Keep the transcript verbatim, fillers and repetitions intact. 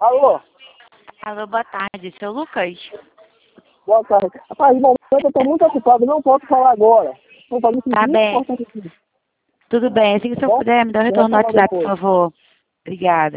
Alô? Alô, boa tarde, seu Lucas? Boa tarde. Rapaz, no momento eu estou muito ocupado, não posso falar agora. Estou fazendo um Tá muito bem. importante aqui. Tudo bem, assim que o senhor Bom, puder, me dá um vamos retorno no falar WhatsApp, por depois. favor. Obrigada.